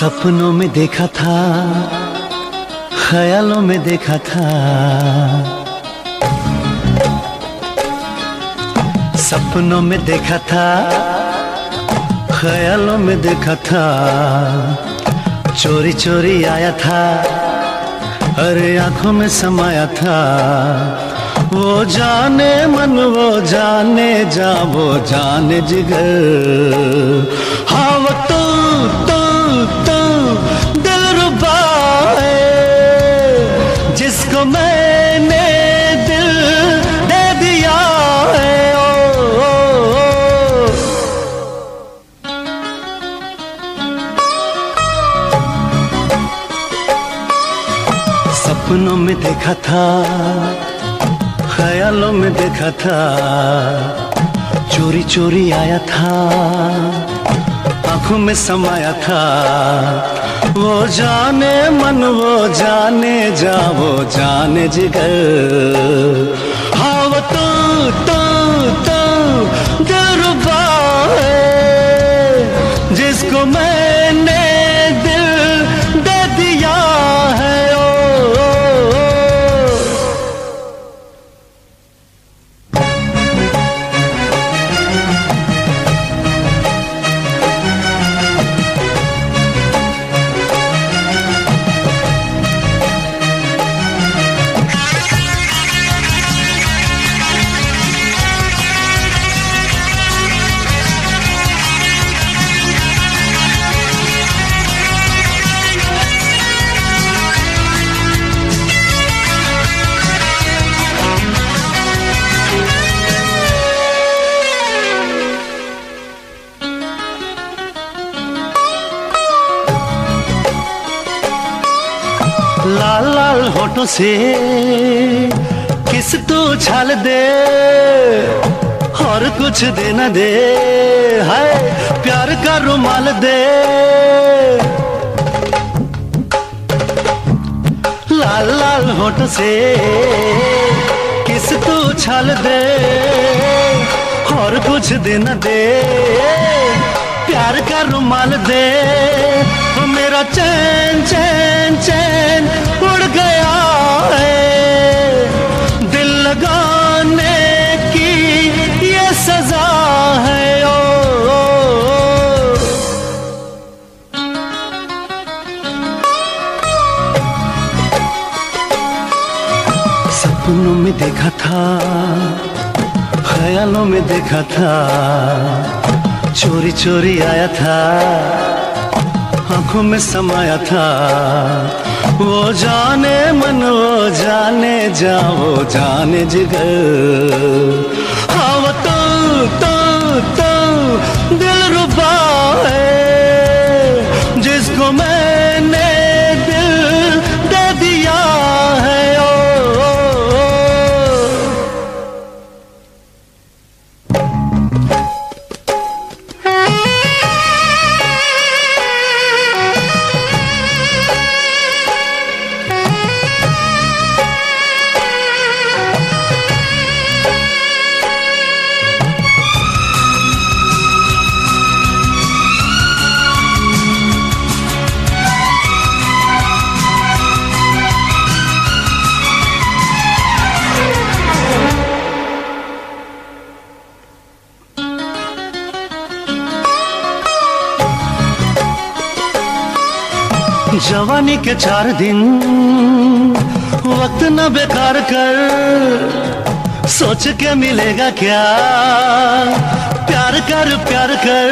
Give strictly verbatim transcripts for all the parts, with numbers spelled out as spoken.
सपनों में देखा था, ख्यालों में देखा था, सपनों में देखा था, ख्यालों में देखा था, चोरी चोरी आया था, अरे आंखों में समाया था। वो जाने मन, वो जाने जा, वो जाने जिगर, हाँ वो तू तू तू दिलरुबा है, जिसको मैंने दिल दे दिया है। ओ, ओ, ओ। सपनों में देखा था, ख्यालों में देखा था, चोरी चोरी आया था, आंखों में समाया था। वो जाने मन, वो जाने जा, वो जाने जिगर, हाँ वो तू तू तू दिलरुबा है, जिसको मैंने दिल दे दिया है। लाल लाल होठों से किस तू छाल दे, और कुछ देना दे, हाय प्यार का रुमाल दे। लाल लाल होठों से किस तू छाल दे, और कुछ देना दे, प्यार का रुमाल दे। मेरा चैन चैन चैन उड़ गया है, दिल लगाने की ये सजा है। ओ, ओ, ओ। सपनों में देखा था, ख्यालों में देखा था, चोरी चोरी आया था, आंखों में समाया था। वो जाने मन, वो जाने जा, वो जाने जिगर, हाँ वो तू तू तू दिलरुबा है, जिसको मैंने दिल दे दिया है। ओ, ओ, ओ। जवानी के चार दिन वक्त न बेकार कर, सोच के मिलेगा क्या, प्यार कर प्यार कर।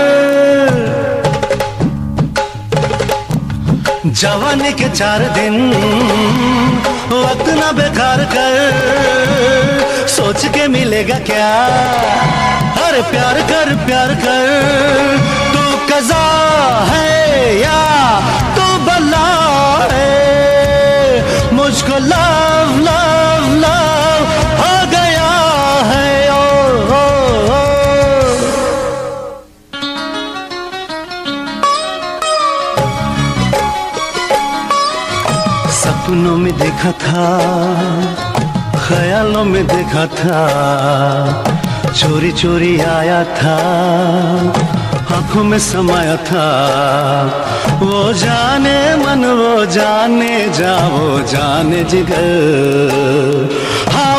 जवानी के चार दिन वक्त न बेकार कर, सोच के मिलेगा क्या, अरे प्यार कर प्यार कर। तू कज़ा है या तू बला है, मुझको लव लव लव हो गया है। ओ, ओ, ओ। सपनों में देखा था, ख्यालों में देखा था, चोरी चोरी आया था, आंखों में समाया था। वो जाने मन वो जाने जा वो जाने जिगर। हाँ